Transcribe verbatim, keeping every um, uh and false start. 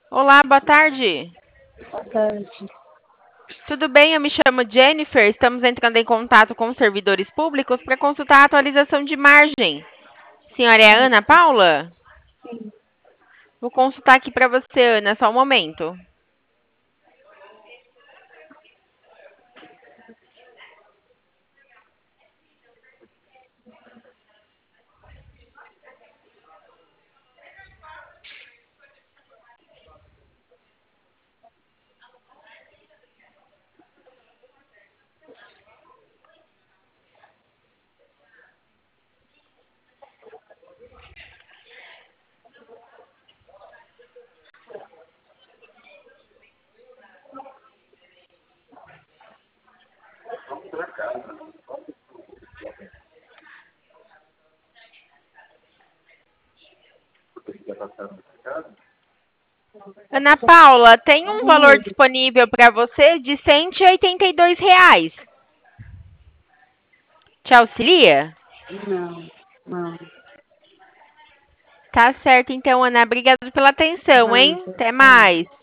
Olá, boa tarde. Boa tarde. Tudo bem? Eu me chamo Jennifer. Estamos entrando em contato com os servidores públicos para consultar a atualização de margem. Senhora é a Ana Paula? Sim. Vou consultar aqui para você, Ana, só um momento. Ana Paula, tem um valor disponível para você de cento e oitenta e dois reais. Te auxilia? Não, não. Tá certo, então, Ana. Obrigada pela atenção, hein? Nada. Até Tchau. mais.